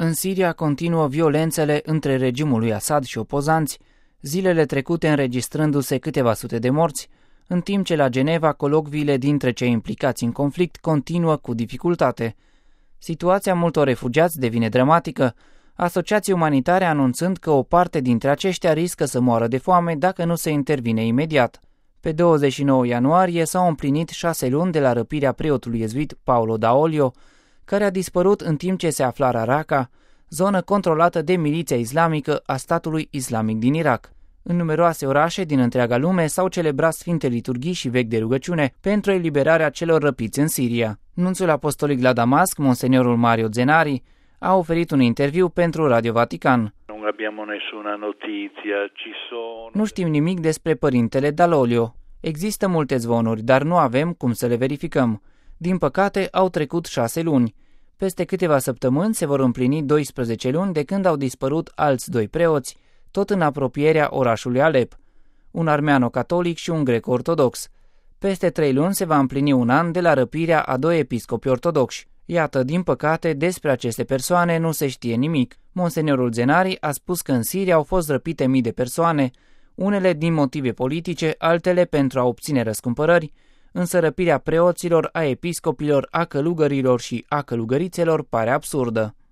În Siria continuă violențele între regimul lui Assad și opozanți, zilele trecute înregistrându-se câteva sute de morți, în timp ce la Geneva colocviile dintre cei implicați în conflict continuă cu dificultate. Situația multor refugiați devine dramatică, asociații umanitare anunțând că o parte dintre aceștia riscă să moară de foame dacă nu se intervine imediat. Pe 29 ianuarie s-au împlinit 6 luni de la răpirea preotului iezuit Paulo Daolio, care a dispărut în timp ce se afla la Raqqa, zonă controlată de miliția islamică a statului islamic din Irak. În numeroase orașe din întreaga lume s-au celebrat sfinte liturghii și vechi de rugăciune pentru eliberarea celor răpiți în Siria. Nunțul apostolic la Damasc, monseniorul Mario Zenari, a oferit un interviu pentru Radio Vatican. Nu știm nimic despre părintele Daolio. Există multe zvonuri, dar nu avem cum să le verificăm. Din păcate, au trecut 6 luni. Peste câteva săptămâni se vor împlini 12 luni de când au dispărut alți 2 preoți, tot în apropierea orașului Alep, un armeano-catolic și un greco-ortodox. Peste 3 luni se va împlini un an de la răpirea a 2 episcopi ortodoxi. Iată, din păcate, despre aceste persoane nu se știe nimic. Monseniorul Zenari a spus că în Siria au fost răpite mii de persoane, unele din motive politice, altele pentru a obține răscumpărări, însă răpirea preoților, a episcopilor, a călugărilor și a călugărițelor pare absurdă.